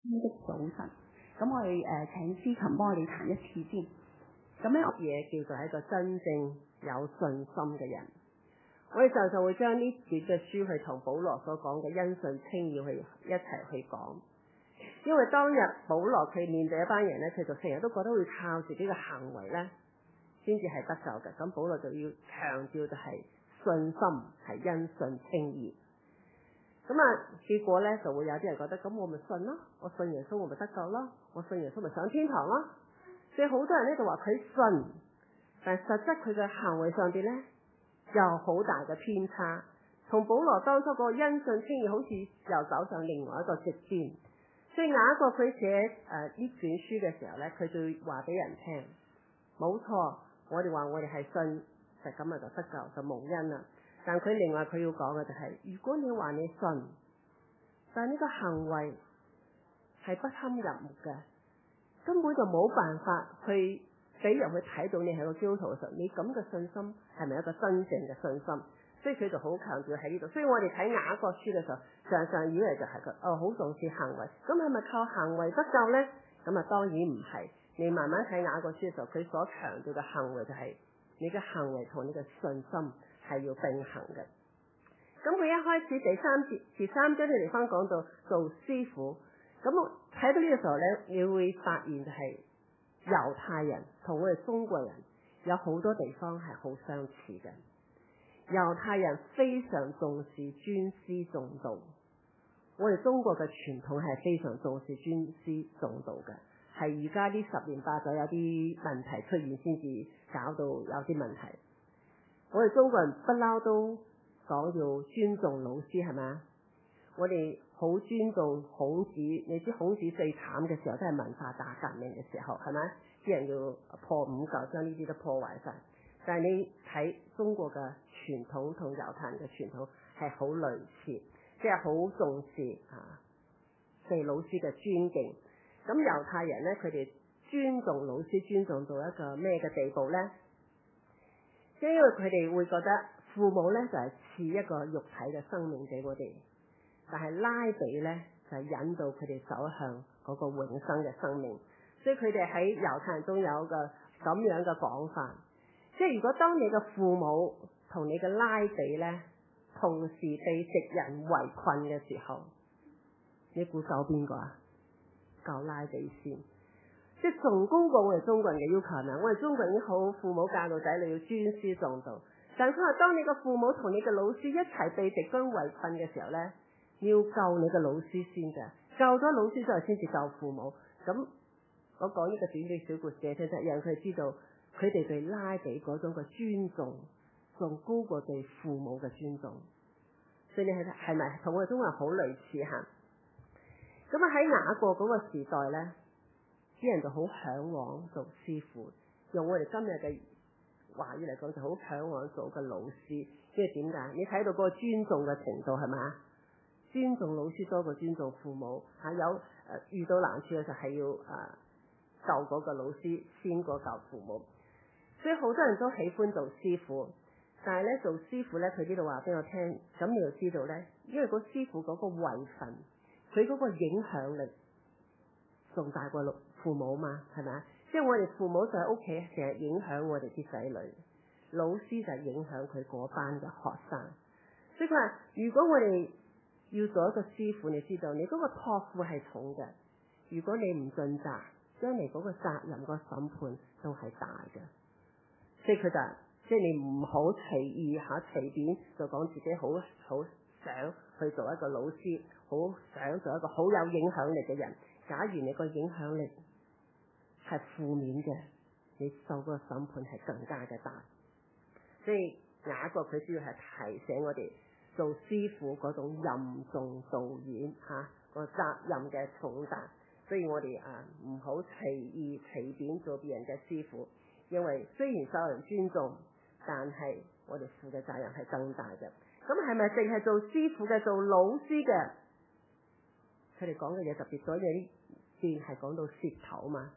的早晨。咁我哋請司琴幫我哋彈一次先。咁咧， 嘢叫做一個真正有信心嘅人。我哋就會將呢幾嘅書去同保羅所講嘅因信稱義去一齊去講。因為當日保羅佢面對一班人咧，佢就成日都覺得會靠自己嘅行為咧先至係得救嘅。咁保羅就要強調就係信心係因信稱義。咁結果咧就會有啲人覺得，咁我咪信咯，我信耶穌我咪得救咯，我信耶穌咪上天堂咯。所以好多人咧就話佢信，但係實質佢嘅行為上邊咧有好大嘅偏差，同保羅當初個因信稱義好似又走上另外一個極端。所以雅各佢寫呢卷書嘅時候咧，佢就話俾人聽，冇錯，我哋話我哋係信，就咁就得救就蒙恩啦。但佢另外佢要講嘅就係，如果你話你信，但係呢個行為係不堪入目嘅，根本就冇辦法去俾人去睇到你係個基督徒嘅時候，你咁嘅信心係咪一個真正嘅信心？所以佢就好強調喺呢度。所以我哋睇雅各書嘅時候，常常以為就係好重視行為，咁係咪靠行為得救咧？咁當然唔係。你慢慢睇雅各書嘅時候，佢所強調嘅行為就係你嘅行為同你嘅信心係要並行嘅。咁佢一開始第三章嘅地方講到做師傅，咁我睇到呢個時候咧，你會發現就係猶太人同我哋中國人有好多地方係好相似嘅。猶太人非常重視尊師重道，我哋中國嘅傳統係非常重視尊師重道嘅，係而家呢10年8載有啲問題出現先至搞到有啲問題。我哋中國人不嬲都講要尊重老師，係咪？我哋好尊重孔子，你知孔子最慘嘅時候都係文化大革命嘅時候，係咪？啲人要破五舊，將呢啲都破壞晒。但係你睇中國嘅傳統同猶太人嘅傳統係好類似，即係好重視對老師嘅尊敬。咁猶太人咧，佢哋尊重老師尊重到一個咩嘅地步咧？即係因為佢哋會覺得父母咧就係賜一個肉體嘅生命俾我哋，但係拉比咧就係引導佢哋走向嗰個永生嘅生命。所以佢哋喺猶太人中有個咁樣嘅講法。即係如果當你嘅父母同你嘅拉比咧同時被敵人圍困嘅時候，你估救邊個啊？救拉比先。即係仲高過我哋中國人嘅要求啊！我哋中國人已經好，父母教導仔女要尊師重道，但係佢話當你嘅父母同你嘅老師一齊被敵軍圍困嘅時候咧，要救你嘅老師先嘅，救咗老師之後先至救父母。咁我講呢個短嘅小故事嘅，其實讓佢知道。佢哋對拉比嗰種嘅尊重，仲高過對父母嘅尊重。所以你係咪同我哋中國人好類似嚇？咁喺雅各嗰個時代咧，啲人就好嚮往做師傅，用我哋今日嘅話語嚟講，就好嚮往做個老師。因為點解？你睇到嗰個尊重嘅程度係咪？尊重老師多過尊重父母嚇。有遇到難處嘅時候係要救嗰個老師先過救父母。所以好多人都喜歡做師傅，但係咧做師傅咧，佢呢度話俾我聽，咁你就知道咧，因為個師傅嗰個位份，佢嗰個影響力仲大過父母嘛，係咪？即係我哋父母就喺屋企成日影響我哋啲仔女，老師就係影響佢嗰班嘅學生。所以佢話，如果我哋要做一個師傅，你知道你嗰個託付係重嘅，如果你唔盡責，將來嗰個責任、個審判都係大嘅。所以佢就即係你唔好隨意隨便就講自己好想去做一個老師，好想做一個好有影響力嘅人。假如你個影響力係負面嘅，你受個審判係更加嘅大。所以雅各佢主要係提醒我哋做師傅嗰種任重道遠個責任嘅重大。所以我哋唔好隨意隨便做別人嘅師傅。因為雖然受人尊重，但係我哋負嘅責任係更大嘅。咁係咪淨係做師傅嘅、做老師嘅？佢哋講嘅嘢特別多，因為呢段係講到舌頭嘛。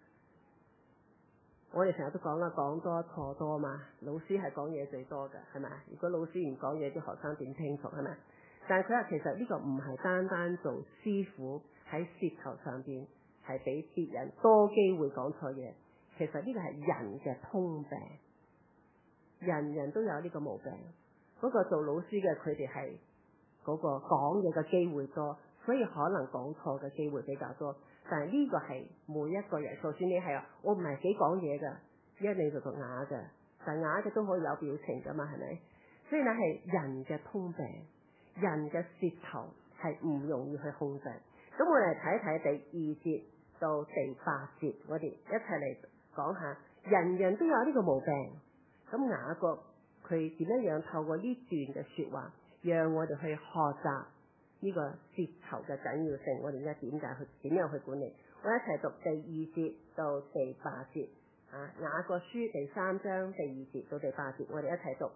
我哋成日都講啦，講多錯多嘛。老師係講嘢最多嘅，係咪？如果老師唔講嘢，啲學生點清楚係咪？但係佢話其實呢個唔係單單做師傅， 喺舌頭上邊係俾別人多機會講錯嘢。其實呢個係人嘅通病，人人都有呢個毛病。嗰個做老師嘅佢哋係嗰個講嘢嘅機會多，所以可能講錯嘅機會比較多。但係呢個係每一個人，就算你係我唔係幾講嘢㗎，一你就讀啞嘅，但係啞嘅都可以有表情㗎嘛，係咪？所以咧係人嘅通病，人嘅舌頭係唔容易去控制。咁我哋睇一睇第2節到第8節，我哋一齊嚟講下，人人都有呢個毛病。咁雅各佢點樣透過呢段嘅說話，讓我哋去學習呢個舌頭嘅緊要性。我哋而家點樣去管理？我一齊讀第2節到第8節啊，雅各書第3章第2節到第8節，我哋一齊讀。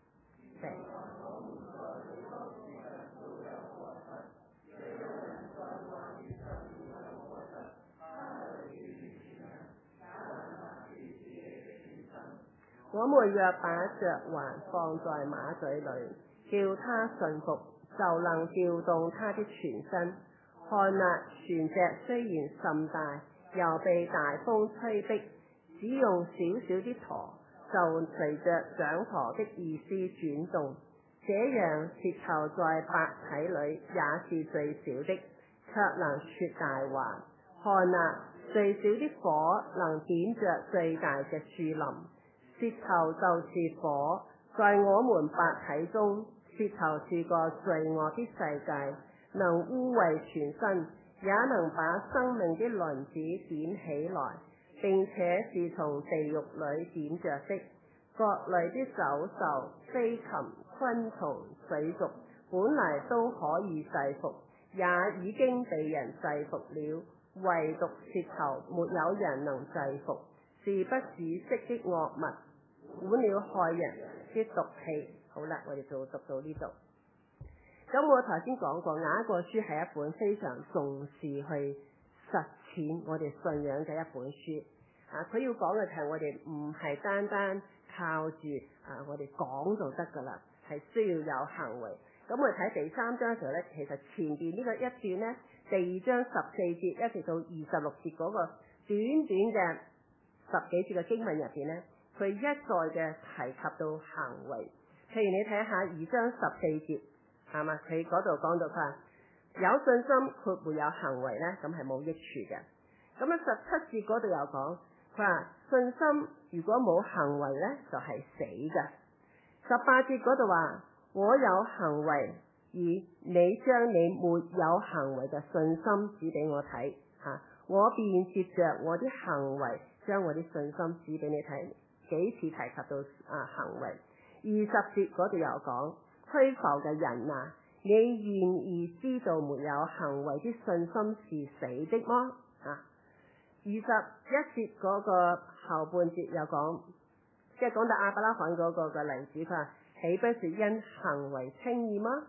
我們若把嚼環放在馬嘴裏，叫它順服，就能調動它的全身。看哪，船隻雖然甚大，又被大風吹逼，只用小小的舵，就隨着掌舵的意思轉動。這樣舌頭在百體裏也是最小的，卻能說大話。看哪，最小的火能點着最大嘅樹林。舌頭就是火，在我們百體中，舌頭是個罪惡的世界，能污穢全身，也能把生命的輪子點起來，並且是從地獄裏點着的。各類的走獸、飛禽、昆蟲、水族，本來都可以制服，也已經被人制服了，唯獨舌頭沒有人能制服，是不止息的惡物，管了害人的毒氣。好啦，我哋就讀到呢度。咁我頭先講過，雅各書係一本非常重視去實踐我哋信仰嘅一本書。佢要講嘅係我哋唔係單單靠住我哋講就得噶啦，係需要有行為。咁我哋睇第3章嘅時候咧，其實前邊呢個一段咧，第2章14節一直到26節嗰個短短嘅10幾節嘅經文入邊咧，佢一再嘅提及到行為。譬如你睇下2章14節，係嘛？佢嗰度講到佢有信心卻沒有行為咧，咁係冇益處嘅。咁啊17節嗰度又講，佢話信心如果冇行為咧，就係死嘅。18節嗰度話，我有行為，而你將你沒有行為嘅信心指俾我睇，我便接着我啲行為將我啲信心指俾你睇。幾次提及到行為。20節嗰度又講，虛浮嘅人啊，你願意知道沒有行為啲信心是死的麼？21節嗰個後半節又講，即係講到亞伯拉罕嗰個嘅例子，佢話豈不是因行為稱義嗎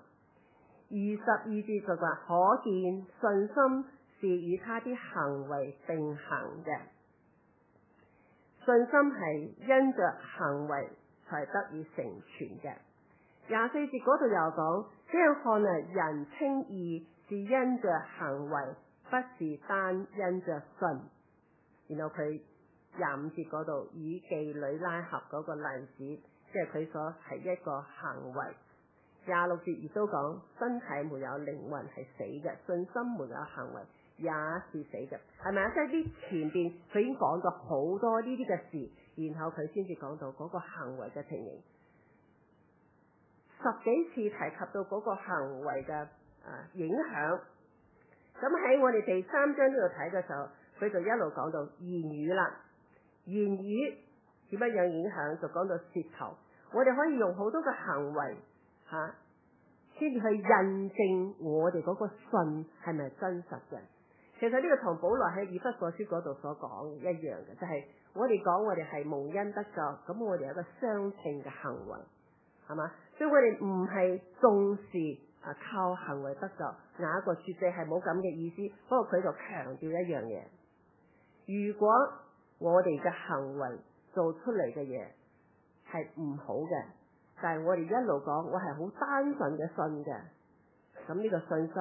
？22節就話，可見信心是與他啲行為並行嘅。信心係因着行為才得以成全嘅。24節嗰度又講，這樣看嚟，人稱義是因着行為，不是單因着信。然後佢25節嗰度以妓女拉合嗰個例子，即係佢所係一個行為。26節亦都講，身體沒有靈魂係死嘅，信心沒有行為也是死嘅，係咪啊？即係啲前邊佢已經講咗好多呢啲嘅事，然後佢先至講到嗰個行為嘅情形。10幾次提及到嗰個行為嘅影響。咁喺我哋第3章呢度睇嘅時候，佢就一路講到言語啦。言語點樣影響？就講到舌頭。我哋可以用好多嘅行為先至去印證我哋嗰個信係咪真實嘅。其實呢個同保羅喺以弗所書嗰度所講一樣嘅，就係我哋講我哋係蒙恩得救，咁我哋有一個相稱嘅行為，係嘛？所以我哋唔係重視靠行為得救，雅各絕對係冇咁嘅意思。不過佢就強調一樣嘢，如果我哋嘅行為做出嚟嘅嘢係唔好嘅，但係我哋一路講我係好單純嘅信嘅，咁呢個信心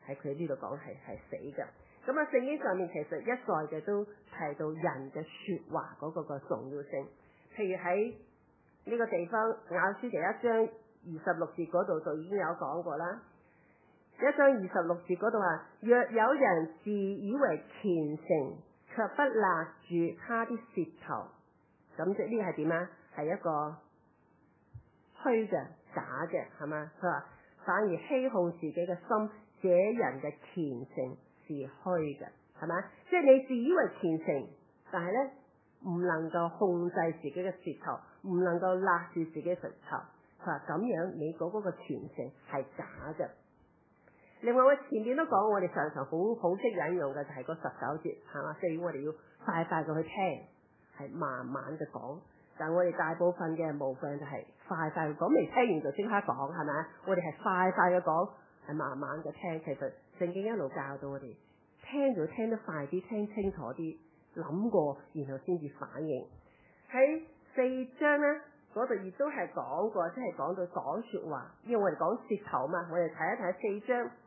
喺佢呢度講係死嘅。咁啊，聖經上面其實一再嘅都提到人嘅說話嗰個重要性。譬如喺呢個地方雅書第1章26節嗰度就已經有講過啦。1章26節嗰度話：若有人自以為虔誠，卻不勒住他的舌頭，咁即係呢個係點啊？係一個虛嘅、假嘅，係嘛？佢話反而欺哄自己嘅心，這人嘅虔誠是虛嘅，係咪？即係你自以為虔誠，但係咧唔能夠控制自己嘅舌頭，唔能夠勒住自己嘅舌頭。佢話咁樣你嗰個虔誠係假嘅。另外我前面都講，我哋常常好識引用嘅就係嗰19節，係嘛？所以我哋要快快嘅去聽，係慢慢嘅講。但係我哋大部分嘅模範就係快快嘅講，未聽完就即刻講，係咪？我哋係快快嘅講，係慢慢嘅聽。其實聖經一路教導我哋聽就聽得快啲，聽清楚啲，諗過然後先至反應。喺4章咧嗰度亦都係講過，即係講到講說話，因為我哋講舌頭嘛，我哋睇一睇4章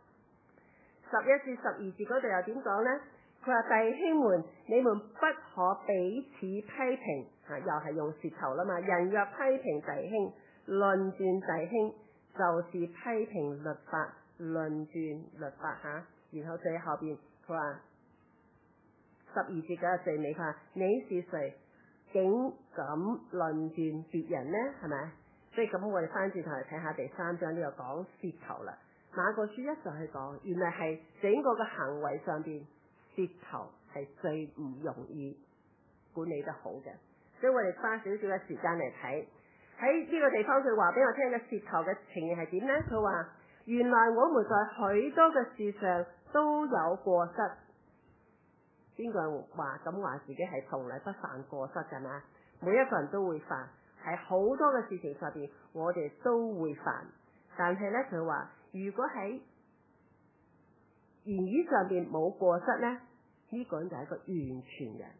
11至12節嗰度又點講呢？佢話弟兄們，你們不可彼此批評，又係用舌頭啦嘛。人若批評弟兄，論斷弟兄，就是批評律法，論斷律法吓。然後最後邊佢話12節嘅最尾，佢話你是誰，竟敢論斷別人呢？係咪？所以咁我哋翻轉頭嚟睇下第3章呢個講舌頭啦。馬可書一就去講，原來係整個嘅行為上邊，舌頭係最唔容易管理得好嘅。所以我哋花少少嘅時間嚟睇，喺呢個地方佢話俾我聽嘅舌頭嘅情形係點呢？佢話原來我們在許多嘅事上都有過失。邊個人話自己係從來不犯過失㗎嘛？每一個人都會犯，喺好多嘅事情上邊我哋都會犯。但係咧佢話如果喺言語上邊冇過失咧，呢個人就係一個完全人。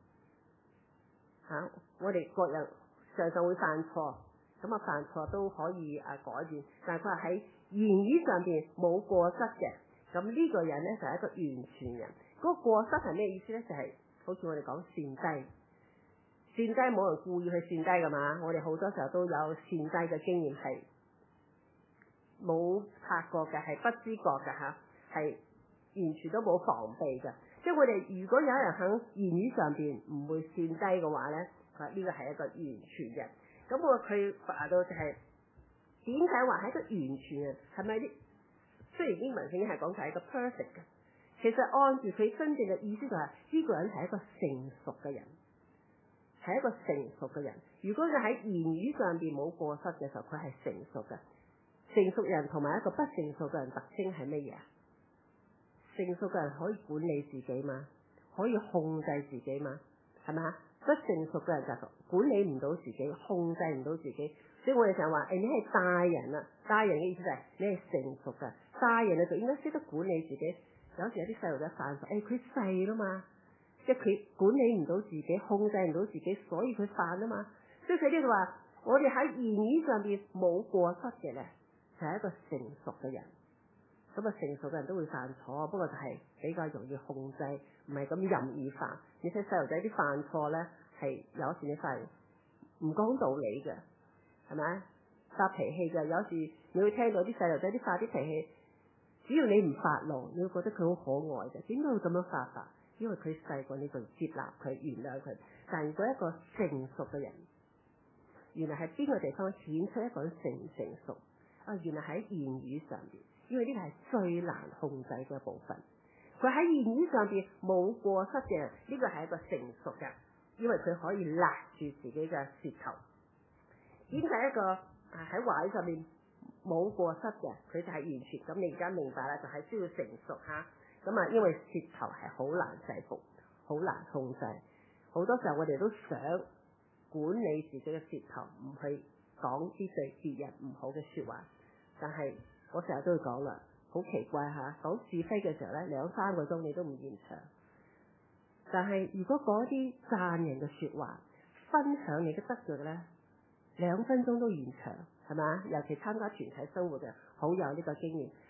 我哋各人常常會犯錯，咁啊犯錯都可以改變。但係佢話喺言語上邊冇過失嘅，咁呢個人咧就係一個完全人。嗰個過失係咩意思咧？就係好似我哋講善低，善低冇人故意去善低噶嘛。我哋好多時候都有善低嘅經驗，係冇察覺嘅，係不知覺嘅吓，係完全都冇防備嘅。即係我哋如果有人喺言語上邊唔會善低嘅話咧，呢個係一個完全人。咁佢話到就係點解話係一個完全人？係咪啲雖然英文聖經係講佢係一個 perfect 嘅，其實按住佢真正嘅意思就係呢個人係一個成熟嘅人，係一個成熟嘅人。如果佢喺言語上邊冇過失嘅時候，佢係成熟嘅。成熟人同埋一個不成熟嘅人特徵係乜嘢啊？成熟嘅人可以管理自己嘛，可以控制自己嘛，係咪啊？不成熟嘅人就管理唔到自己，控制唔到自己。所以我哋成日話，你係大人啦，大人嘅意思就係你係成熟嘅，大人就應該識得管理自己。有時有啲細路仔犯錯，佢細啦嘛，即係佢管理唔到自己，控制唔到自己，所以佢犯啊嘛。所以佢呢度話，我哋喺言語上邊冇過失嘅咧，就係一個成熟嘅人。咁啊，成熟嘅人都會犯錯，不過就係比較容易控制，唔係咁任意犯。你睇細路仔啲犯錯咧，係有時你發現唔講道理嘅，係咪？發脾氣嘅，有時你會聽到啲細路仔啲發啲脾氣，只要你唔發怒，你會覺得佢好可愛嘅。點解會咁樣發法？因為佢細個，你就接納佢、原諒佢。但如果一個成熟嘅人，原來係邊個地方顯出一個人成唔成熟？原來喺言語上邊。因為呢個係最難控制嘅部分，佢喺言語上邊冇過失嘅，呢個係一個成熟嘅，因為佢可以勒住自己嘅舌頭。點解一個喺話語上面冇過失嘅，佢就係完全咁？你而家明白啦，就係需要成熟吓。咁因為舌頭係好難制服，好難控制。好多時候我哋都想管理自己嘅舌頭，唔去講啲對別人唔好嘅說話，但係我成日都會講啦，好奇怪吓，講是非嘅時候咧，2-3個鐘你都唔現場。但係如果講啲讚人嘅說話，分享你嘅得着嘅咧，2分鐘都現場，係嘛？尤其參加團體生活嘅，好有呢個經驗。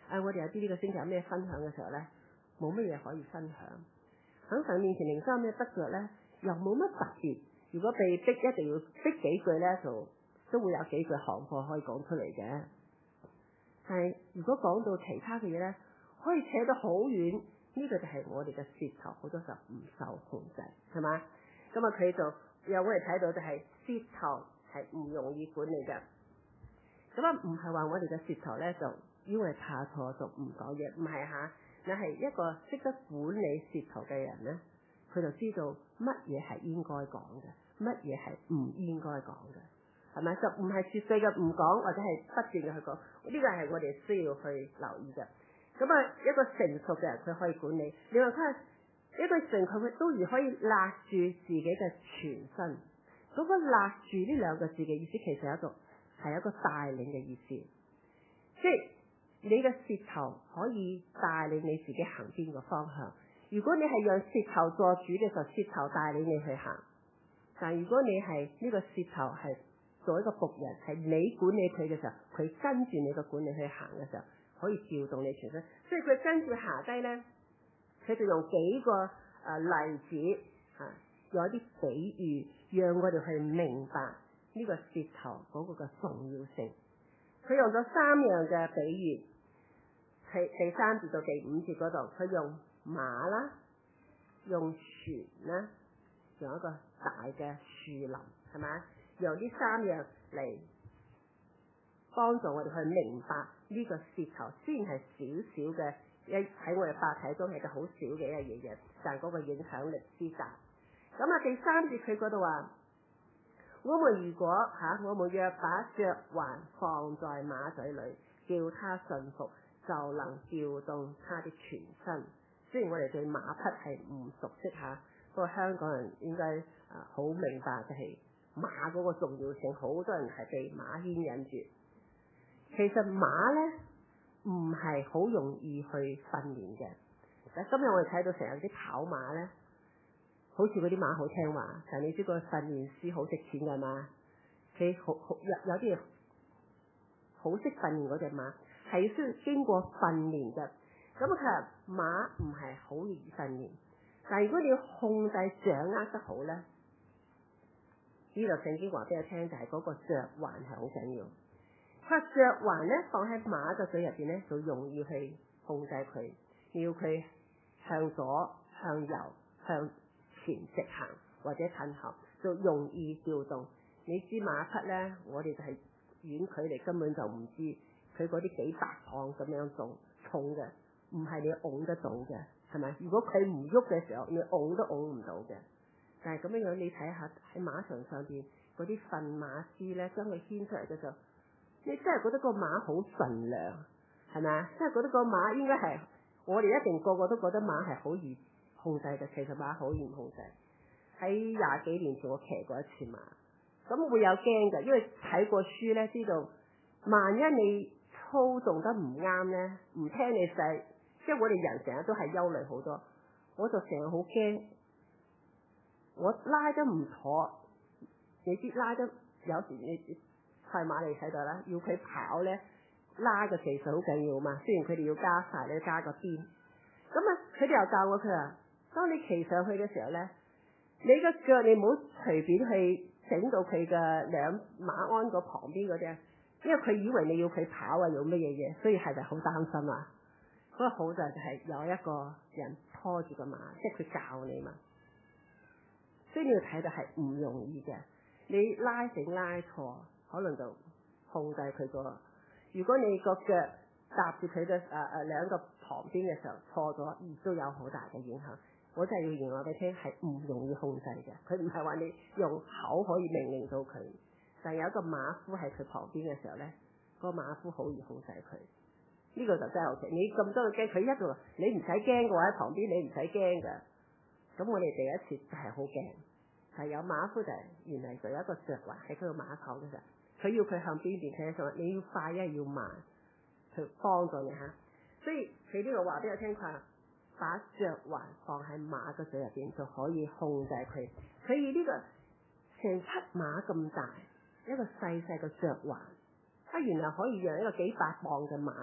我哋有啲呢個星期有咩分享嘅時候咧，冇乜嘢可以分享。喺神面前靈修有咩得着咧，又冇乜特別。如果被逼一定要逼幾句咧，就都會有幾句行貨可以講出嚟嘅。但係如果講到其他嘅嘢咧，可以扯得好遠，呢個就係我哋嘅舌頭好多時候唔受控制，係嘛？咁啊，佢就有我哋睇到就係舌頭係唔容易管理嘅。咁啊，唔係話我哋嘅舌頭咧就因為怕錯就唔講嘢，唔係嚇。你係一個識得管理舌頭嘅人咧，佢就知道乜嘢係應該講嘅，乜嘢係唔應該講嘅，係咪？就唔係絕對嘅唔講，或者係不斷嘅去講。呢個係我哋需要去留意嘅。咁啊，一個成熟嘅人佢可以管理。你話佢一個成熟佢都可以勒住自己嘅全身。嗰個勒住呢兩個字嘅意思，其實係一個帶領嘅意思，即係你嘅舌頭可以帶領你自己行邊個方向。如果你係讓舌頭做主嘅時候，舌頭帶領你去行；但如果你係呢個舌頭係做一個僕人，係你管理佢嘅時候，佢跟住你個管理去行嘅時候，可以調動你全身。所以佢跟住下低咧，佢就用幾個例子有一啲比喻，讓我哋去明白呢個舌頭嗰個嘅重要性。佢用咗3樣嘅比喻，係第3節到第5節嗰度，佢用馬啦，用船啦，用一個大嘅樹林，係咪？用呢3樣嚟幫助我哋去明白呢個舌頭，雖然係少少嘅喺我哋百體中係個好少嘅一樣嘢，但係嗰個影響力之大。咁啊，第3節佢嗰度話，我們如果我們若把嚼環放在馬嘴裏，叫他順服，就能調動他的全身。雖然我哋對馬匹係唔熟悉不過香港人應該好明白就係馬嗰個重要性，好多人係被馬牽引住。其實馬咧唔係好容易去訓練嘅。今日我哋睇到成日啲跑馬咧，好似嗰啲馬好聽話，但係你知個訓練師好值錢㗎嘛？佢有啲好識訓練嗰隻馬，係需要經過訓練嘅。咁其實馬唔係好容易訓練，但係如果你要控制掌握得好咧，呢度聖經話俾我聽就係嗰個嚼環係好緊要。佢嚼環咧放喺馬嘅嘴入邊咧，就容易去控制佢，要佢向左、向右、向前直行或者褪後，就容易調動。你知馬匹咧，我哋就係遠距離根本就唔知佢嗰啲幾百磅咁樣重嘅，唔係你拱得到嘅，係咪？如果佢唔喐嘅時候，你拱都拱唔到嘅。但係咁樣樣，你睇下喺馬場上邊嗰啲訓馬師咧，將佢牽出嚟嘅時候，你真係覺得個馬好純良，係咪啊？真係覺得個馬應該係，我哋一定個個都覺得馬係好易控制嘅，其實馬好易控制。喺20幾年前我騎過一次馬，咁會有驚嘅，因為睇過書咧，知道萬一你操縱得唔啱咧，唔聽你使，即係我哋人成日都係憂慮好多，我就成日好驚。我拉得唔妥，你知拉得有時你快馬你睇到啦，要佢跑咧，拉嘅技術好緊要嘛。雖然佢哋要加快，你加個邊。咁啊，佢哋又教我佢話，當你騎上去嘅時候咧，你個腳你唔好隨便去整到佢嘅兩馬鞍個旁邊嗰啲，因為佢以為你要佢跑用乜嘢嘢，所以係咪好擔心啊？嗰個好就係有一個人拖住個馬，即係佢教你嘛。所以你要睇到係唔容易嘅，你拉繩拉錯，可能就控制佢個。如果你個腳搭住佢嘅兩個旁邊嘅時候錯咗，亦都有好大嘅影響。我真係要形容俾你聽，係唔容易控制嘅。佢唔係話你用口可以命令到佢，但係有一個馬夫喺佢旁邊嘅時候咧，個馬夫好易控制佢。呢個就真係好奇，你咁多嘅驚，佢一路你唔使驚嘅話喺旁邊，你唔使驚嘅。咁我哋第一次就係好驚，係有馬夫就係原來就有一個嚼環喺佢個馬頭嘅時候，佢要佢向邊邊睇嘅時候，你要快一要慢，去幫助你嚇。所以佢呢個話俾我聽，佢話把嚼環放喺馬嘅嘴入邊就可以控制佢。佢以呢個成匹馬咁大一個細細嘅嚼環，原來可以讓一個幾百磅嘅馬咧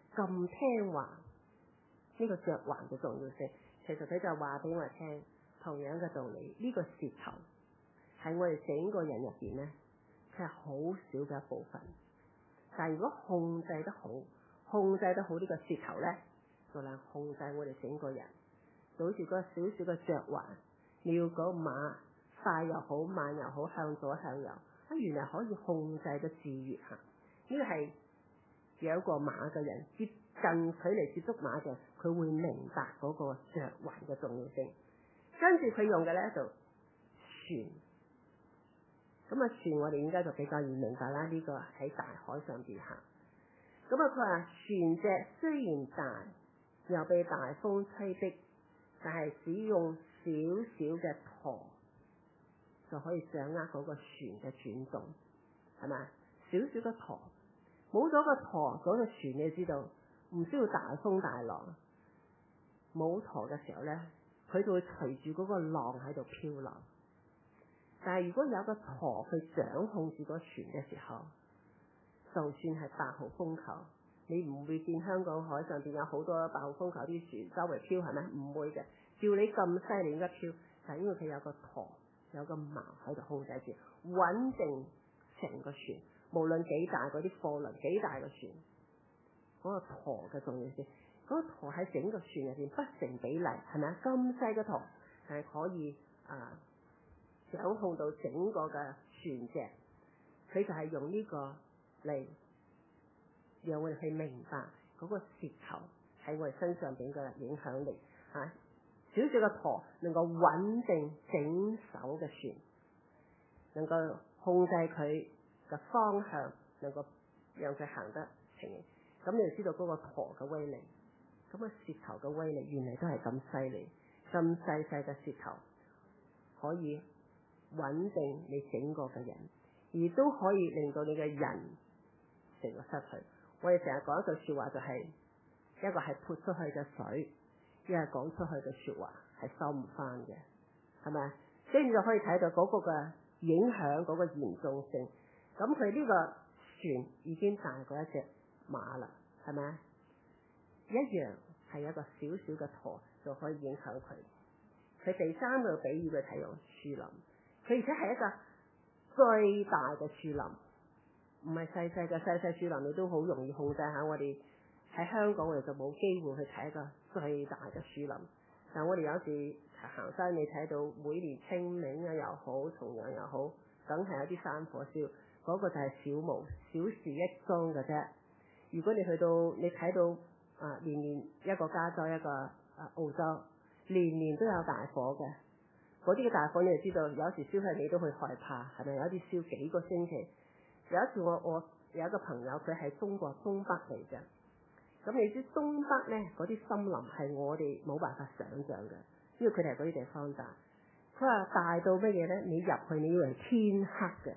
咁聽話，呢個嚼環嘅重要性，其實佢就話俾我哋聽，同樣嘅道理，呢個舌頭喺我哋整個人入邊咧，佢係好少嘅一部分。但係如果控制得好呢個舌頭咧，就能控制我哋整個人。就好似嗰個小小嘅嚼環，你要嗰個馬快又好，慢又好，向左向右，原來可以控制得自如嚇。呢個係養過馬嘅人，接近距離接觸馬嘅，佢會明白嗰個嚼環嘅重要性。跟住佢用嘅咧就船，咁啊船我哋應該就比較易明白啦。呢個喺大海上邊行，咁啊佢話船隻雖然大，又被大風吹逼，但係只用少少嘅舵就可以掌握嗰個船嘅轉動，係咪？少少嘅舵，冇咗個舵，嗰個船你知道唔需要大風大浪，冇舵嘅時候咧，佢就會隨住嗰個浪喺度漂流。但係如果有個舵去掌控住個船嘅時候，就算係8號風球，你唔會見香港海上邊有好多8號風球啲船周圍漂，係咪？唔會嘅，照你咁犀利應該漂，但係因為佢有個舵，有個錨喺度控制住，穩定成個船。無論幾大嗰啲貨輪，幾大個船，嗰個舵嘅重要性，嗰個舵喺整個船入邊不成比例，係咪啊？咁細個舵係可以掌控到整個嘅船隻，佢就係用呢個嚟讓我哋去明白嗰個舌頭喺我哋身上邊嘅影響力嚇。少少嘅舵能夠穩定整艘嘅船，能夠控制佢嘅方向，能夠讓佢行得平。咁你就知道嗰個舵嘅威力，咁個舌頭嘅威力原來都係咁犀利，咁細細嘅舌頭可以穩定你整個嘅人，而都可以令到你嘅人成個失去。我哋成日講一句說話就係、一個係潑出去嘅水，一係講出去嘅說話係收唔翻嘅，係咪？所以你就可以睇到嗰個嘅影響，嗰個嚴重性。咁佢呢個船已經大過一隻馬啦，係咪？一樣係一個小小嘅舵就可以影響佢。佢第三個比喻嘅睇用樹林，佢而且係一個最大嘅樹林，唔係細細嘅細樹林，你都好容易控制下。我哋喺香港我哋就冇機會去睇一個最大嘅樹林，但我哋有時行山，你睇到每年清明啊又好，重陽又好，梗係有啲山火燒，嗰個就係小事一樁嘅啫。如果你去到你睇到年年一個加州一個澳洲，年年都有大火嘅，嗰啲嘅大火你就知道，有時燒起你都會害怕，係咪？有啲燒幾個星期。有一次我有一個朋友，佢係中國東北嚟嘅，咁你知東北咧嗰啲森林係我哋冇辦法想象嘅，因為佢哋係嗰啲地方大。佢話大到乜嘢咧？你入去你以為天黑嘅。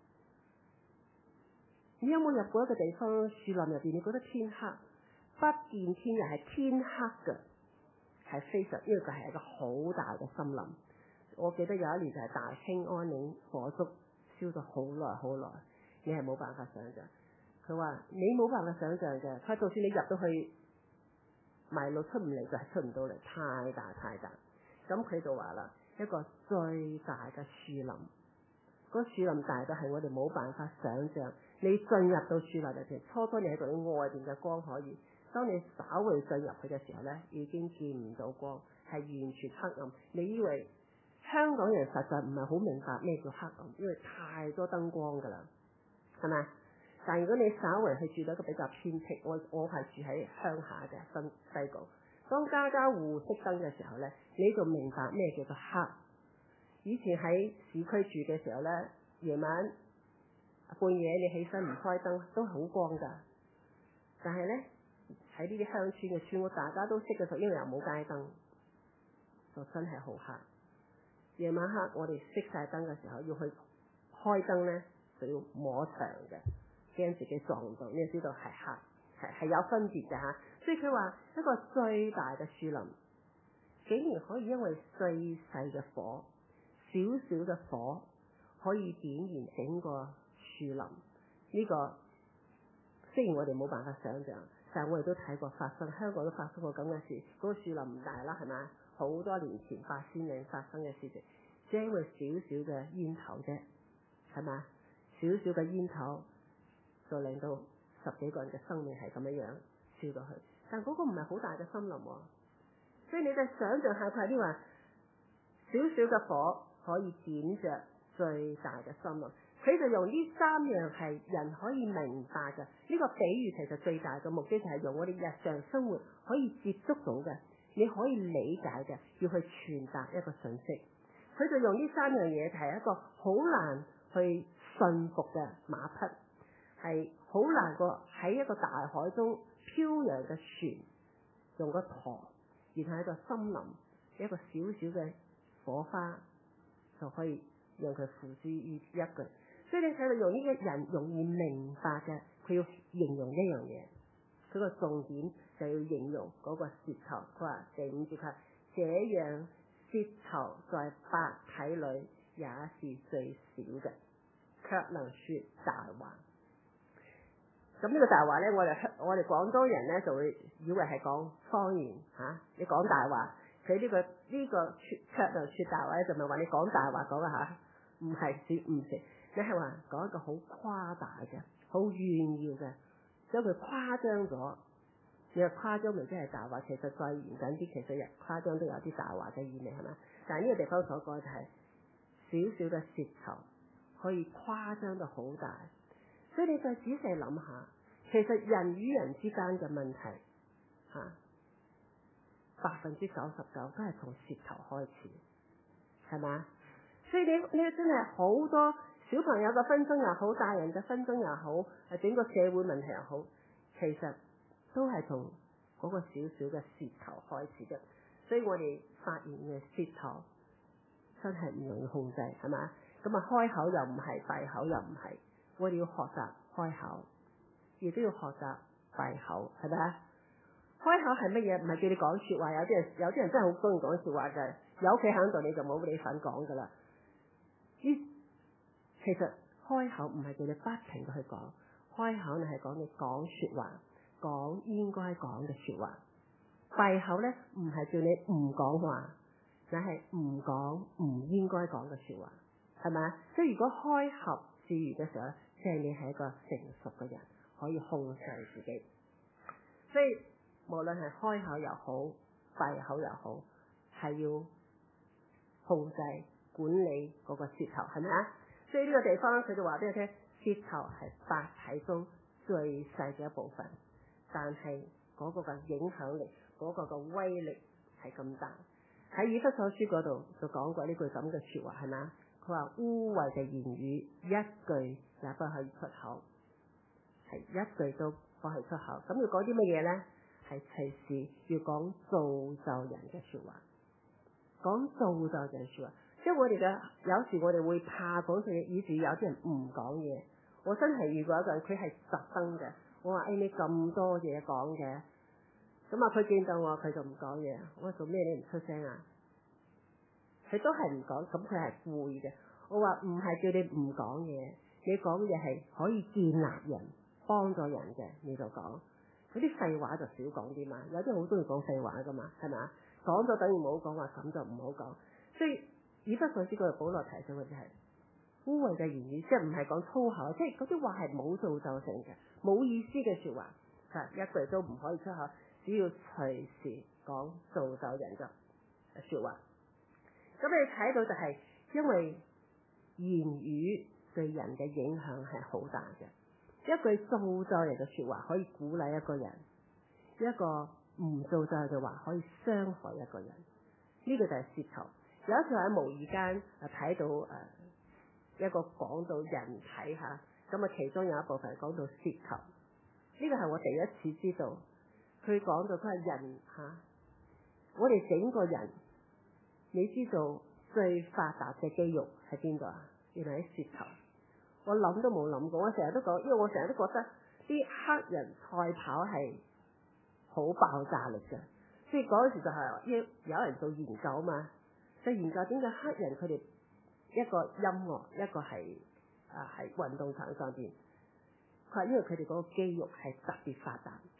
你有冇入過一個地方樹林入邊？你覺得天黑，不見天日，係天黑嘅，係非常，因為佢係一個好大嘅森林。我記得有一年就係大興安嶺火燭，燒咗好耐好耐，你係冇辦法想象。佢話你冇辦法想象嘅，佢就算你入到去迷路出唔嚟，就係出唔到嚟，太大太大。咁佢就話啦，一個最大嘅樹林，嗰樹林大到係我哋冇辦法想象。你進入到樹林入邊，初你喺度外邊嘅光可以，當你稍微進入去嘅時候咧，已經見唔到光，係完全黑暗。你以為香港人實在唔係好明白咩叫黑暗，因為太多燈光噶啦，係咪？但如果你稍微去住到一個比較偏僻，我係住喺鄉下嘅新西貢，當家家戶熄燈嘅時候咧，你就明白咩叫做黑。以前喺市區住嘅時候咧，夜晚半夜你起身唔開燈都好光噶，但係咧喺呢啲鄉村嘅村屋大家都熄嘅時候，因為又冇街燈，就真係好黑。夜晚黑我哋熄晒燈嘅時候，要去開燈咧，就要摸牆嘅，驚自己撞到，你就知道係黑，係有分別嘅吓。所以佢話一個最大嘅樹林，竟然可以因為細細嘅火，小小嘅火，可以點燃整個樹林。呢個雖然我哋冇辦法想象， 但係我哋都睇過發生，香港都發生過咁嘅事。嗰個樹林唔大啦，係咪？好多年前8000年發生嘅事情，只係因為少少嘅煙頭啫，係咪？少少嘅煙頭就令到10幾個人嘅生命係咁樣燒到去。但嗰個唔係好大嘅森林喎，所以你就想象下佢係啲話少少嘅火可以點着最大嘅森林。佢就用呢3樣係人可以明白嘅。呢個比喻其實最大嘅目的就係用我哋日常生活可以接觸到嘅，你可以理解嘅，要去傳達一個信息。佢就用呢3樣嘢係一個好難去馴服嘅馬匹，係好難過喺一個大海中漂洋嘅船，用個舵，然後喺個森林一個小小嘅火花就可以讓佢付諸於一句。所以你睇到用呢個人容易明白嘅，佢要形容一樣嘢，佢個重點就要形容嗰個舌頭。佢話第5節佢這樣舌頭在百體裏也是最小嘅，卻能說大話。咁呢個大話咧，我哋廣東人咧就會以為係講方言嚇，你講大話。佢呢個卻能說大話咧，就唔係話你講大話講啊嚇，唔係唔食。你係話講一個好誇大嘅、好炫耀嘅，將佢誇張咗。你話誇張未必係大話，其實再嚴謹啲，其實誇張都有啲大話嘅意味，係咪？但係呢個地方所講就係少少嘅舌頭可以誇張到好大，所以你再仔細諗下，其實人與人之間嘅問題嚇，99%都係從舌頭開始，係嘛？所以你真係好多。小朋友嘅紛爭又好，大人嘅紛爭又好，整個社會問題又好，其實都係從嗰個小小嘅舌頭開始嘅。所以我哋發現嘅舌頭真係唔容易控制，係嘛？咁啊，開口又唔係，閉口又唔係。我哋要學習開口，亦都要學習閉口，係咪啊？開口係乜嘢？唔係叫你講說話，有啲人真係好中意講說話嘅，有企喺度你就冇你份講噶啦。其實開口唔係叫你不停嘅去講，開口你係講你講說話，講應該講嘅說話。閉口咧唔係叫你唔講話，乃係唔講唔應該講嘅說話，係咪？即係如果開合自如嘅時候咧，即係你係一個成熟嘅人，可以控制自己。所以無論係開口又好，閉口又好，係要控制管理嗰個舌頭，係咪啊？所以呢個地方佢就話俾你聽，舌頭係百體中最細嘅一部分，但係嗰個嘅影響力、嗰個嘅威力係咁大。喺以弗所書嗰度就講過呢句咁嘅說話，係咪？佢話污穢嘅言語一句也不可以出口，係一句都不可以出口。咁要講啲乜嘢咧？係隨時要講造就人嘅說話，講造就人嘅說話。即係我哋嘅有時我哋會怕講嘢，以至有啲人唔講嘢。我真係遇過一個人，佢係特登嘅。我話：你咁多嘢講嘅，咁啊佢見到我佢就唔講嘢。我話：做咩你唔出聲啊？佢都係唔講，咁佢係故意嘅。我話唔係叫你唔講嘢，你講嘢係可以建立人、幫助人嘅，你就講。嗰啲廢話就少講啲嘛。有啲好中意講廢話噶嘛，係咪？講咗等於冇講，話咁就唔好講。所以以弗所書嗰度保羅提醒我哋係污穢嘅言語，即係唔係講粗口，即係嗰啲話係冇造就性嘅、冇意思嘅說話，一句都唔可以出口，只要隨時講造就人嘅說話。咁你睇到就係因為言語對人嘅影響係好大嘅，一句造就人嘅說話可以鼓勵一個人，一個唔造就嘅話可以傷害一個人。呢個就係舌頭。有一次喺無意間睇到一個講到人體嚇，咁啊其中有一部分講到舌頭。呢個係我第一次知道，佢講到佢係人嚇，我哋整個人，你知道最發達嘅肌肉喺邊度啊？原來喺舌頭。我諗都冇諗過，我成日都講，因為我成日都覺得啲黑人賽跑係好爆炸力嘅，所以嗰陣時就係有人做研究啊嘛。就研究點解黑人佢哋一個音樂，一個係喺運動場上邊，佢話因為佢哋嗰個肌肉係特別發達，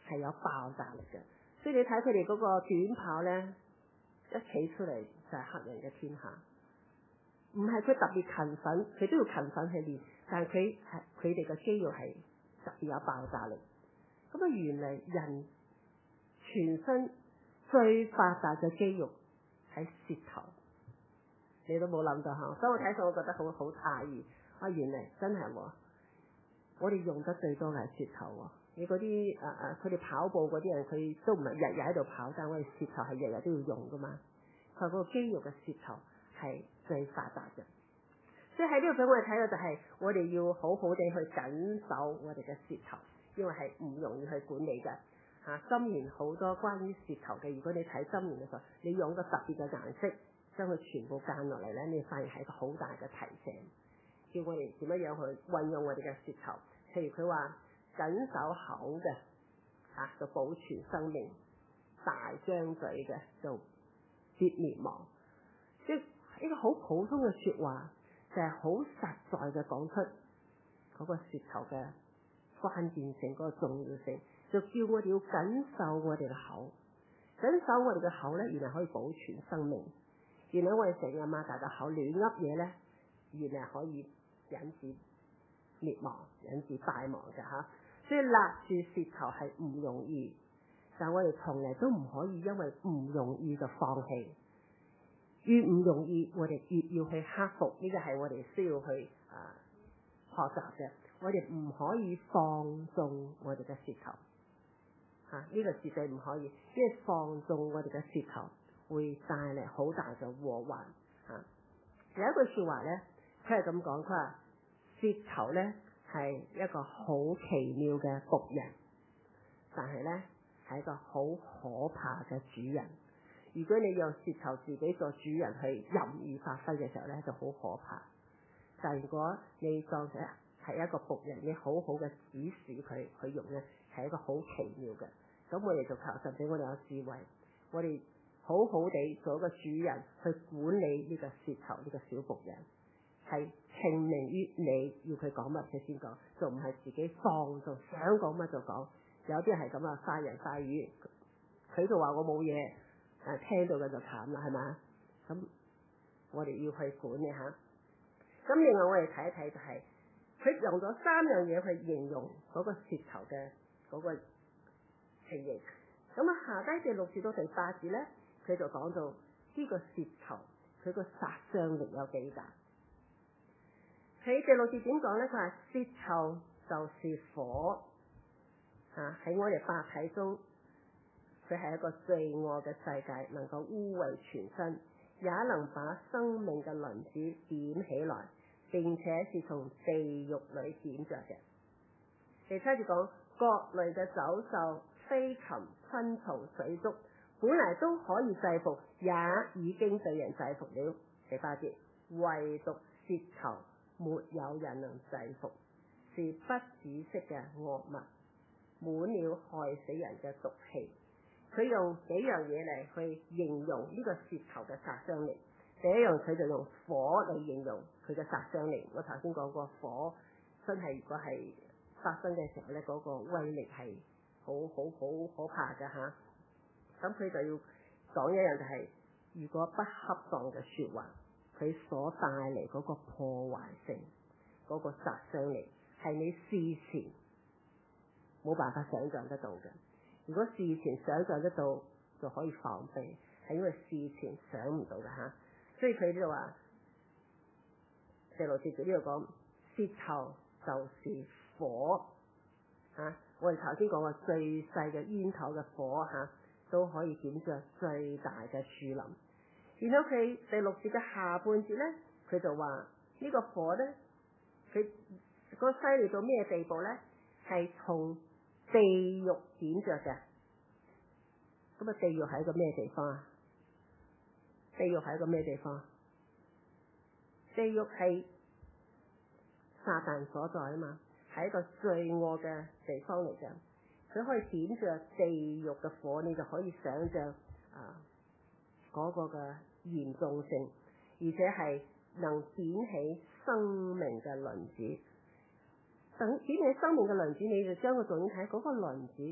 係有爆炸力嘅。所以你睇佢哋嗰個短跑咧，一企出嚟就係黑人嘅天下。唔係佢特別勤奮，佢都要勤奮去練，但係佢哋嘅肌肉係特別有爆炸力。咁啊，原來人全身最發達嘅肌肉喺舌頭，你都冇諗到嚇。所以我睇上我覺得好詫異。原來真係喎，我哋用得最多係舌頭喎。你嗰啲佢哋跑步嗰啲人，佢都唔係日日喺度跑，但係我哋舌頭係日日都要用噶嘛。佢個肌肉嘅舌頭係最發達嘅。所以喺呢度俾我哋睇到就係，我哋要好好地去緊守我哋嘅舌頭，因為係唔容易去管理嘅。箴言好多關於舌頭嘅，如果你睇箴言嘅時候，你用個特別嘅顏色將佢全部間落嚟咧，你發現係一個好大嘅提醒，叫我哋點樣樣去運用我哋嘅舌頭。譬如佢話緊守口嘅就保存生命，大張嘴嘅就必滅亡。即係呢個好普通嘅說話，就係好實在嘅講出嗰個舌頭嘅關鍵性，嗰個重要性，就叫我哋要緊守我哋嘅口。緊守我哋嘅口咧，原來可以保存生命。原來我哋成日擘大個口亂噏嘢咧，原來可以引致滅亡、引致敗亡嘅吓。所以勒住舌頭係唔容易，但我哋從嚟都唔可以因為唔容易就放棄。越唔容易，我哋越要去克服，呢個係我哋需要去學習嘅。我哋唔可以放縱我哋嘅舌頭，呢個絕對唔可以，因為放縱我哋嘅舌頭會帶嚟好大嘅禍患。有一句說話咧，佢係咁講，佢話舌頭咧係一個好奇妙嘅僕人，但係咧係一個好可怕嘅主人。如果你用舌頭自己做主人去任意發揮嘅時候咧，就好可怕。但如果你當成係一個僕人，你好好嘅指示佢去用咧，係一個好奇妙嘅。咁我哋就求神俾我哋有智慧，我哋好好地做一個主人去管理呢個舌頭，呢個小僕人，係聽命於你要佢講乜佢先講，就唔係自己放縱想講乜就講。有啲人係咁快人快語，佢就話我冇嘢。聽到嘅就慘啦，係嘛？咁我哋要去管嘅吓。咁另外我哋睇一睇就係，佢用咗3樣嘢去形容嗰個舌頭嘅嗰個情形。咁下低第6節到第8節咧，佢就講到呢個舌頭佢個殺傷力有幾大。喺第6節點講咧？佢話舌頭就是火，喺我哋百體中。佢係一個罪惡嘅世界，能夠污穢全身，也能把生命嘅輪子點起來，並且是從地獄裏點着嘅。第7節講各類嘅走獸、飛禽、昆蟲、水族，本來都可以制服，也已經被人制服了。第8節唯獨舌頭沒有人能制服，是不止息嘅惡物，滿了害死人嘅毒氣。佢用幾樣嘢嚟去形容呢個舌頭嘅殺傷力。第一樣佢就用火嚟形容佢嘅殺傷力。我頭先講過火真係如果係發生嘅時候咧，嗰個威力係好可怕㗎吓。咁佢就要講一樣就係，如果不恰當嘅說話，佢所帶嚟嗰個破壞性，嗰個殺傷力係你事前冇辦法想象得到嘅。如果事前想象得到就可以防備，係因為事前想唔到嘅吓。所以佢呢度話第6節呢度講舌頭就是火我哋頭先講過最細嘅煙頭嘅火都可以點着最大嘅樹林。然後佢第6節嘅下半節咧，佢就話呢個火咧，佢個犀利到咩地步咧？係從地獄點着嘅。咁地獄係一個咩地方啊？地獄係一個咩地方？地獄係撒旦所在啊嘛，係一個罪惡嘅地方嚟嘅。佢可以點着地獄嘅火，你就可以想象嗰個嘅嚴重性，而且係能點起生命嘅輪子。點起生命嘅輪子，你就將個重點睇嗰個輪子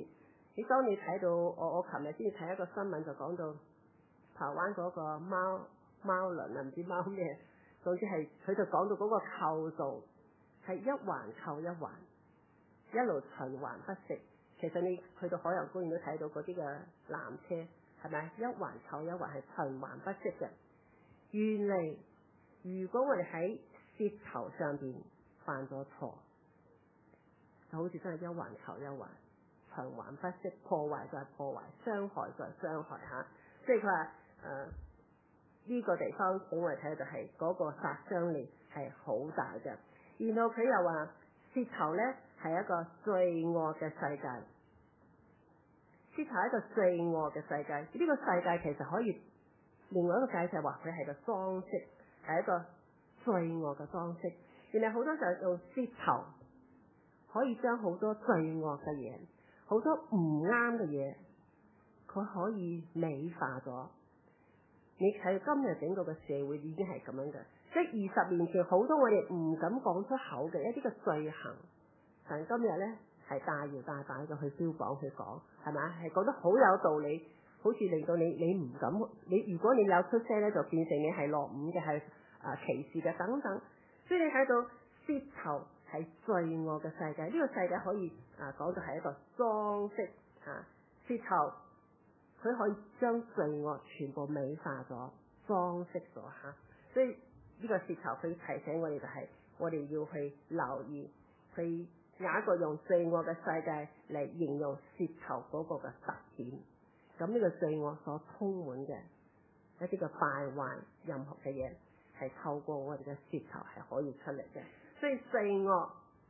當你睇到我琴日先至睇一個新聞，就講到台灣嗰個貓輪啊，唔知貓咩，總之係佢就講到嗰個構造係一環扣一環，一路循環不息。其實你去到海洋公園都睇到嗰啲嘅纜車，係咪一環扣一環係循環不息嘅？原嚟如果我哋喺舌頭上邊犯咗錯，就好似真係一環扣一環，循環不息，破壞再破壞，傷害再傷害嚇。即係佢話呢個地方俾我哋睇到係嗰個殺傷力係好大嘅。然後佢又話舌頭咧係一個罪惡嘅世界，舌頭係一個罪惡嘅世界。呢個世界其實可以另外一個解釋話佢係個裝飾，係一個罪惡嘅裝飾。原來好多時候用舌頭可以將好多罪惡嘅嘢，好多唔啱嘅嘢，佢可以美化咗。你睇今日整個嘅社會已經係咁樣嘅，即係20年前好多我哋唔敢講出口嘅一啲嘅罪行，但今日咧係大搖大擺嘅去標榜去講，係咪？係講得好有道理，好似令到你唔敢，你如果你有出聲咧，就變成你係落伍嘅，係歧視嘅等等。所以你睇到舌頭係罪惡嘅世界，呢個世界可以講到係一個裝飾舌頭。佢可以將罪惡全部美化咗、裝飾咗嚇，所以呢個舌頭佢提醒我哋就係我哋要去留意，佢雅各用罪惡嘅世界嚟形容舌頭嗰個嘅特點。咁呢個罪惡所充滿嘅一啲嘅敗壞，任何嘅嘢係透過我哋嘅舌頭係可以出嚟嘅。所以罪惡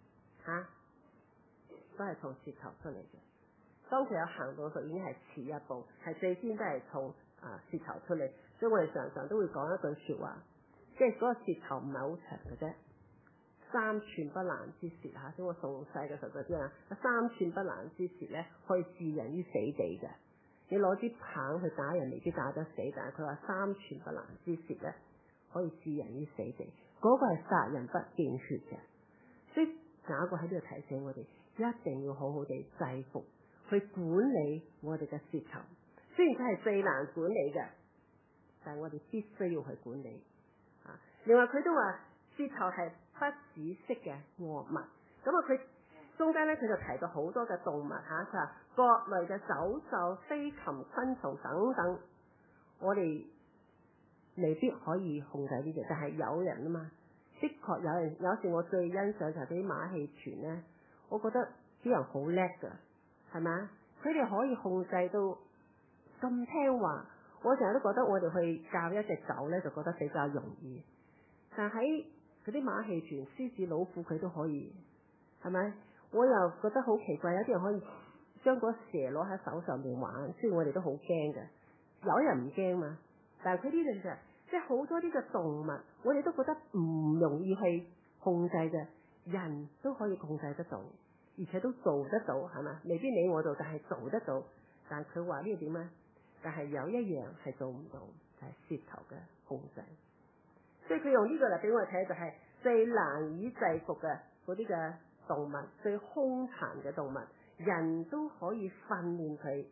都係從舌頭出嚟嘅。當佢有行動嘅時候，已經係遲一步，係最先都係從舌頭出嚟。所以我哋常常都會講一句説話，即係嗰個舌頭唔係好長嘅啫，3寸不爛之舌嚇。所以我從細嘅時候就知啦，3寸不爛之舌咧，可以置人於死地嘅。你攞支棒去打人，未必打得死，但係佢話3寸不爛之舌咧，可以置人於死地。嗰個係殺人不見血嘅。所以雅各喺呢度提醒我哋，一定要好好地制服。去管理我哋嘅舌頭，雖然佢係最難管理嘅，但係我哋必須要去管理。另外佢都話舌頭係不止息嘅惡物，咁佢中間咧佢就提到好多嘅動物就話各類嘅走獸、飛禽、昆蟲等等，我哋未必可以控制呢啲，但係有人啊嘛，的確有人。有時我最欣賞就係啲馬戲團咧，我覺得啲人好叻㗎。係咪？佢哋可以控制到咁聽話，我成日都覺得我哋去教一隻狗咧，就覺得比較容易。但喺嗰啲馬戲團、獅子、老虎，佢都可以，係咪？我又覺得好奇怪，有啲人可以將嗰蛇攞喺手上面玩，雖然我哋都好驚嘅，有人唔驚嘛。但係佢呢度就即係好多啲嘅動物，我哋都覺得唔容易去控制嘅，人都可以控制得到。而且都做得到，係嘛？未必你我做，但係做得到。但係佢話呢個點咧？但係有一樣係做唔到，就係舌頭嘅控制。所以佢用呢個嚟俾我哋睇，就係最難以制服嘅嗰啲嘅動物，最兇殘嘅動物，人都可以訓練佢，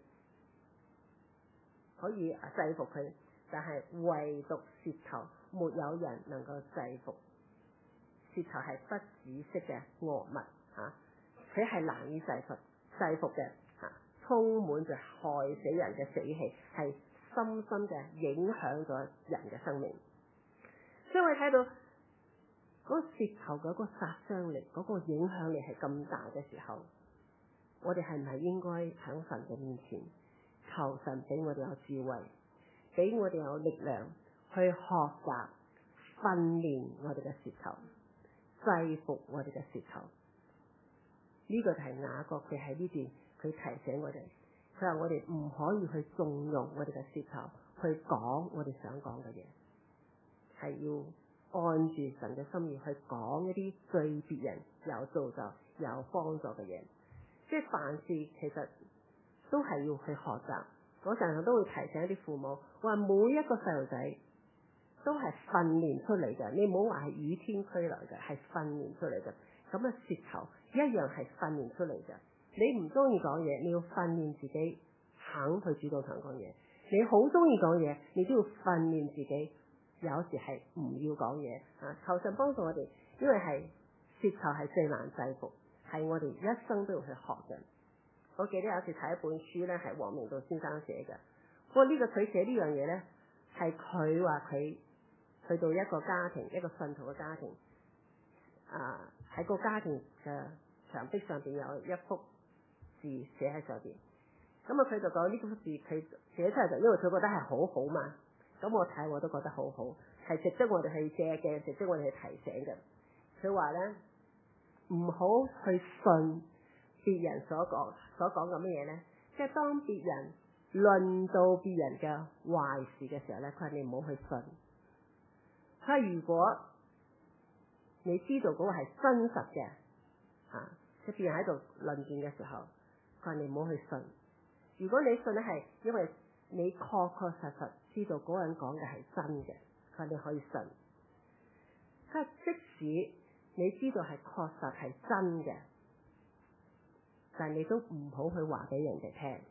可以制服佢，但係唯獨舌頭，沒有人能夠制服。舌頭係不止息嘅惡物佢係難以制服嘅充滿着害死人嘅死氣，係深深嘅影響咗人嘅生命。所以我哋睇到嗰個舌頭嘅嗰個殺傷力，嗰個影響力係咁大嘅時候，我哋係唔係應該喺神嘅面前求神俾我哋有智慧，俾我哋有力量去學習訓練我哋嘅舌頭，制服我哋嘅舌頭？呢個就係雅各佢喺呢段佢提醒我哋，佢話我哋唔可以去縱容我哋嘅舌頭去講我哋想講嘅嘢，係要按住神嘅心意去講一啲對別人有造就、有幫助嘅嘢。即係凡事其實都係要去學習。我成日都會提醒一啲父母，話每一個細路仔都係訓練出嚟嘅，你唔好話係與天俱來嘅，係訓練出嚟嘅。咁舌頭一樣係訓練出嚟嘅。 你唔中意講嘢，你要訓練自己肯去主動同人講嘢。你好中意講嘢，你都要訓練自己，有時係唔要講嘢啊！求神幫助我哋，因為係舌頭係最難制服，係我哋一生都要去學嘅。我記得有時睇一本書咧，係黃明道先生寫嘅。不過呢個佢寫呢樣嘢咧，係佢話佢去到一個家庭，一個信徒嘅家庭，喺個家庭嘅牆壁上邊有一幅字寫喺上邊。咁啊，佢就講呢幅字佢寫出嚟就因為佢覺得係好好嘛。咁我睇我都覺得好好，係值得我哋去借嘅，值得我哋去提醒嘅。佢話咧，唔好去信別人所講嘅乜嘢咧，即係當別人論到別人嘅壞事嘅時候咧，佢話你唔好去信。佢話如果你知道嗰個係真實嘅，即係別人喺度論斷嘅時候，佢話你唔好去信。如果你信咧係因為你確確實實知道嗰個人講嘅係真嘅，佢話你可以信。佢話即使你知道係確實係真嘅，但係你都唔好去話俾人哋聽。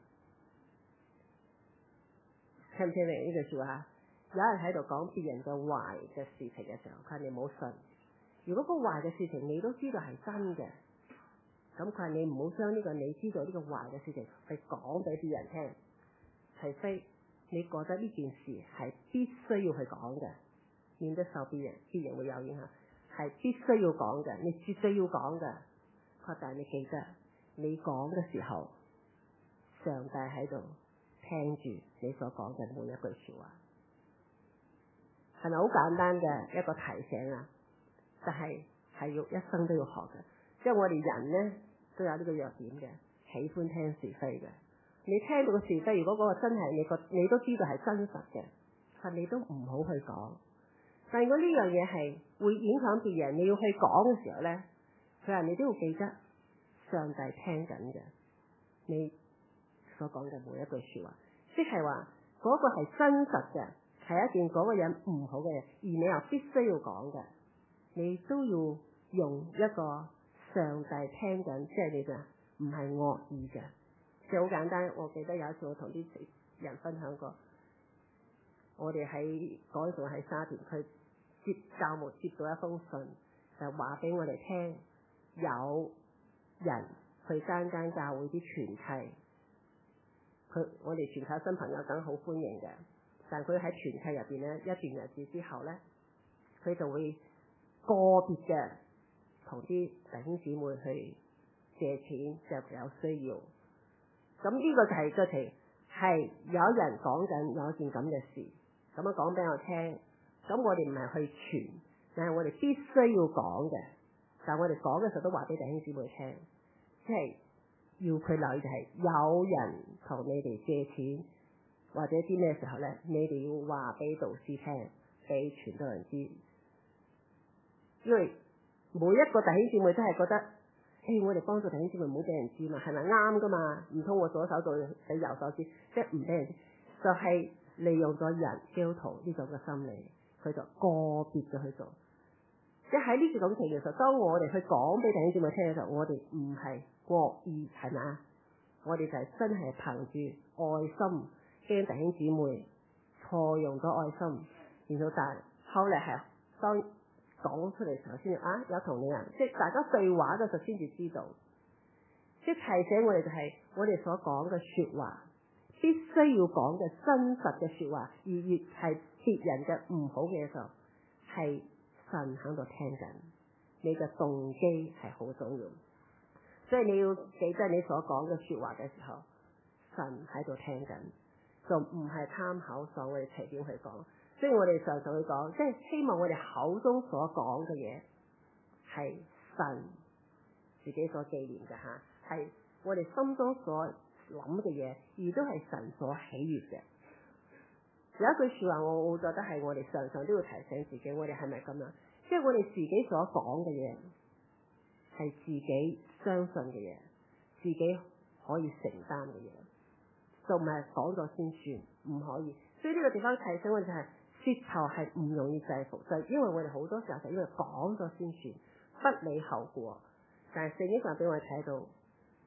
聽唔聽明呢句說話？有人喺度講別人嘅壞嘅事情嘅時候，佢話你唔好信。如果個壞嘅事情你都知道係真嘅，咁佢話你唔好將呢個你知道呢個壞嘅事情去講俾別人聽，除非你覺得呢件事係必須要去講嘅，免得受別人會有影響，係必須要講嘅，你絕對要講嘅。佢話但係你記得，你講嘅時候，上帝喺度聽住你所講嘅每一句說話，係咪好簡單嘅一個提醒啊？但係要一生都要學嘅，即係我哋人咧都有呢個弱點嘅，喜歡聽是非嘅。你聽到個是非，如果嗰個真係你都知道係真實嘅，但你都唔好去講。但係如果呢樣嘢係會影響別人，你要去講嘅時候咧，佢話你都要記得上帝聽緊嘅，你所講嘅每一句說話，即係話嗰個係真實嘅，係一件嗰個人唔好嘅嘢，而你又必須要講嘅，你都要用一個上帝聽緊，即係你嘅唔係惡意嘅。即係好簡單，我記得有一次我同啲人分享過，我哋喺嗰陣時喺沙田區教務接到一封信，就話俾我哋聽，有人去間教會啲團契，我哋團契新朋友梗好歡迎嘅，但佢喺團契入邊咧一段日子之後咧，佢就會個別嘅同啲弟兄姊妹去借錢，就有需要。咁呢個就係個題，係有人講緊有一件咁嘅事，咁樣講俾我聽。咁我哋唔係去傳，但係我哋必須要講嘅。但係我哋講嘅時候都話俾弟兄姊妹聽，即係要佢留意就係有人同你哋借錢或者啲咩時候咧，你哋要話俾導師聽，俾傳道人知。因為每一個弟兄姊妹都係覺得。我哋幫助弟兄姊妹唔好俾人知嘛，係咪啱噶嘛？唔通我左手做俾右手知，即係唔俾人知，就係利用咗人基督徒呢種嘅心理，佢就個別嘅去做。即係喺呢種情形上，當我哋去講俾弟兄姊妹聽嘅時候，我哋唔係惡意，係咪啊？我哋就係真係憑住愛心，驚弟兄姊妹錯用咗愛心，然後但係後嚟係當講出嚟時候先有同理人，即係大家對話嘅時候先至知道，即係提醒我哋就係我哋所講嘅說話必須要講嘅真實嘅說話，而越係別人嘅唔好嘅時候，係神喺度聽緊，你嘅動機係好重要，所以你要記得你所講嘅說話嘅時候，神喺度聽緊，就唔係參考所我哋隨便去講。所以我哋常常去講，即係希望我哋口中所講嘅嘢係神自己所紀念嘅吓，係我哋心中所諗嘅嘢，而都係神所喜悅嘅。有一句說話，我覺得係我哋常常都要提醒自己，我哋係咪咁樣？即係我哋自己所講嘅嘢係自己相信嘅嘢，自己可以承擔嘅嘢，就唔係講咗先算，唔可以。所以呢個地方提醒我哋就係。舌頭係唔容易制服，就係因為我哋好多時候就因為講咗先算，不理後果。但係聖經上俾我哋睇到，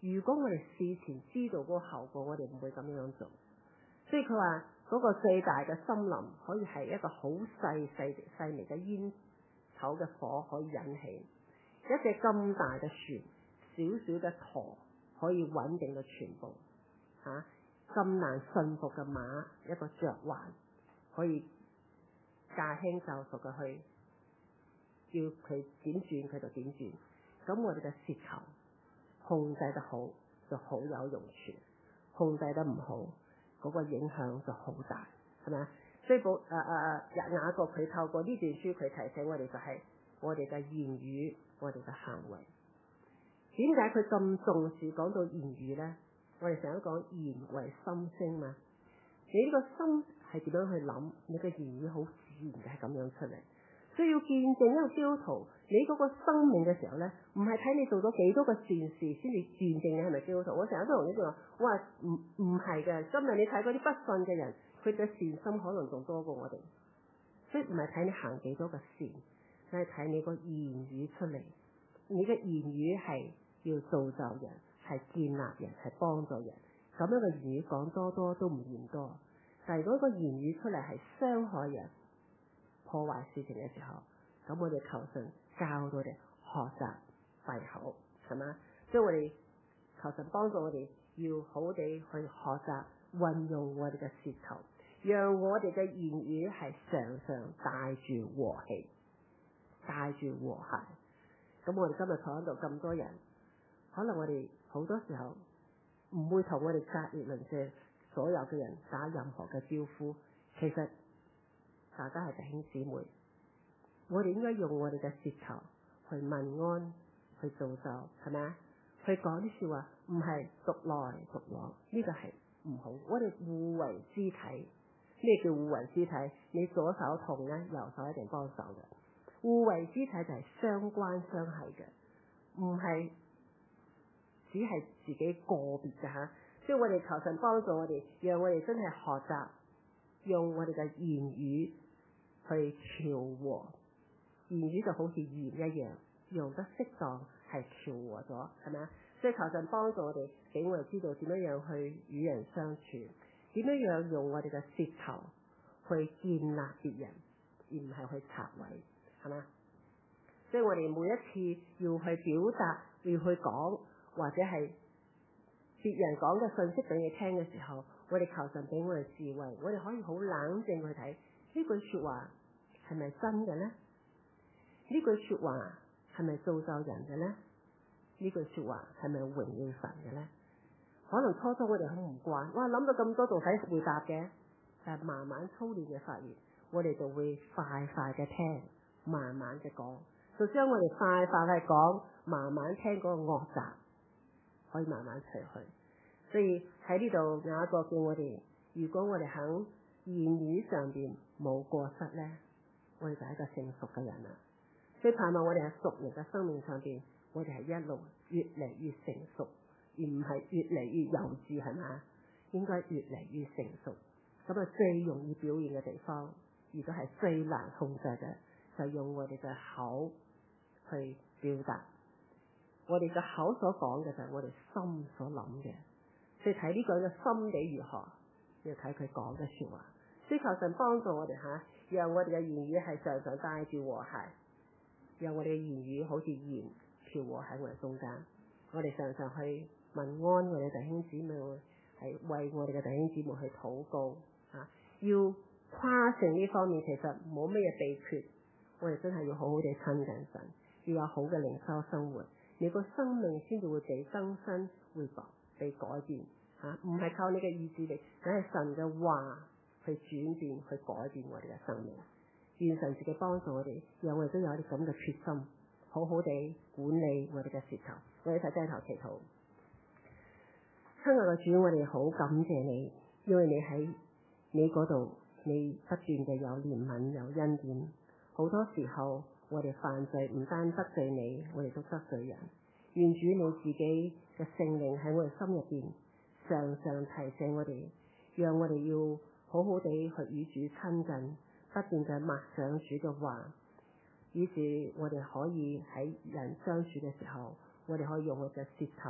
如果我哋事前知道嗰個後果，我哋唔會咁樣做。所以佢話嗰個最大嘅森林可以係一個好細微嘅煙頭嘅火可以引起，一隻咁大嘅船、小小嘅舵可以穩定到全部咁難馴服嘅馬，一個嚼環可以駕輕就熟嘅去叫佢點轉佢就點轉。咁我哋嘅舌頭控制得好就好有用處，控制得唔好嗰個影響就好大，係咪啊？所以雅各佢透過呢段書佢提醒我哋就係我哋嘅言語，我哋嘅行為。點解佢咁重視講到言語咧？我哋成日講言為心聲嘛，你呢個心係點樣去諗，你嘅言語好自然嘅係咁樣出嚟。所以要見證一個基督徒，你嗰個生命嘅時候咧，唔係睇你做咗幾多個善事先至見證你係咪基督徒。我成日都同呢句話，我話唔係嘅。今日你睇嗰啲不信嘅人，佢嘅善心可能仲多過我哋。所以唔係睇你行幾多個善，係睇你個言語出嚟。你嘅言語係要造就人，係建立人，係幫助人。咁樣嘅言語講多都唔嫌多，但係如果個言語出嚟係傷害人、破壞事情嘅時候，咁我哋求神教到我哋學習閉口，係嘛？所以我哋求神幫助我哋要好好地去學習運用我哋嘅舌頭，讓我哋嘅言語係常常帶住和氣，帶住和諧。咁我哋今日坐喺度咁多人，可能我哋好多時候唔會同我哋隔離鄰舍所有嘅人打任何嘅招呼，其實大家係弟兄姊妹，我哋應該用我哋嘅舌頭去問安，去造就，係咪啊？去講啲說話，唔係獨來獨往，呢個係唔好。我哋互為肢體，咩叫互為肢體？你左手痛咧，右手一定幫手嘅。互為肢體就係相關相係嘅，唔係只係自己個別嘅吓。所以我哋求神幫助我哋，讓我哋真係學習用我哋嘅言語去調和。言語就好似鹽一樣，用得適當係調和咗，係咪啊？所以求神幫助我哋，俾我哋知道點樣樣去與人相處，點樣樣用我哋嘅舌頭去建立別人，而唔係去拆毀，係嘛？所以我哋每一次要去表達，要去講，或者係別人講嘅信息俾你聽嘅時候，我哋求神俾我哋智慧，我哋可以好冷靜去睇呢句說話係咪真嘅咧？呢句說話係咪造就人嘅咧？呢句說話係咪榮耀神嘅咧？可能初初我哋好唔慣，哇諗到咁多仲使回答嘅，但係慢慢操練嘅發現，我哋就會快嘅聽，慢慢嘅講，就將我哋快嘅講，慢慢聽嗰個惡習，可以慢慢除去。所以喺呢度雅各叫我哋，如果我哋肯言語上邊冇過失咧，我哋就係一個成熟嘅人啦。所以盼望我哋喺屬靈嘅生命上邊，我哋係一路越嚟越成熟，而唔係越嚟越幼稚，係嘛？應該越嚟越成熟。咁啊，最容易表現嘅地方，如果係最難控制嘅，就用我哋嘅口去表達。我哋嘅口所講嘅就係我哋心所諗嘅。所以睇呢個人嘅心理如何，要睇佢講嘅說話。所以求神幫助我哋讓我哋嘅言語係常常帶住和諧。讓我哋嘅言語好似鹽調和喺我哋中間，我哋常常去問安我哋弟兄姊妹，係為我哋嘅弟兄姊妹去禱告要誇勝呢方面其實冇咩嘢秘訣，我哋真係要好好地親近神，要有好嘅靈修生活，你個生命先至會被更新，會被改變唔係靠你嘅意志力，乃係神嘅話去轉變，去改變我哋嘅生命。願神自己幫助我哋，讓我哋都有啲咁嘅決心，好好地管理我哋嘅舌頭。我哋一齊低頭祈禱。親愛嘅主，我哋好感謝你，因為你喺你嗰度，你不斷嘅有憐憫，有恩典。好多時候我哋犯罪，唔單得罪你，我哋都得罪人。願主你自己嘅聖靈喺我哋心入邊，常常提醒我哋，讓我哋要好好地去與主親近。不斷嘅默想主嘅話，於是我哋可以喺人相處嘅時候，我哋可以用我嘅舌頭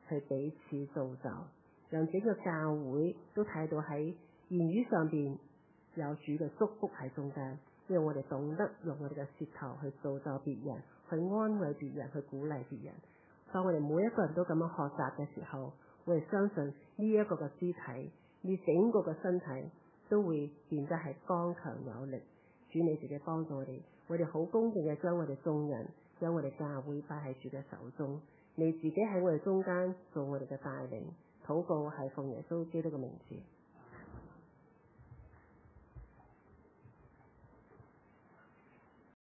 去彼此造就，讓整個教會都睇到喺言語上邊有主嘅祝福喺中間，因為我哋懂得用我哋嘅舌頭去造就別人，去安慰別人，去鼓勵別人。當我哋每一個人都咁樣學習嘅時候，我哋相信呢一個嘅肢體，呢整個嘅身體都會變得係剛強有力。主你自己幫助我哋好恭敬嘅將我哋眾人，將我哋教會擺喺主嘅手中。你自己喺我哋中間做我哋嘅帶領，禱告係奉耶穌基督嘅名字。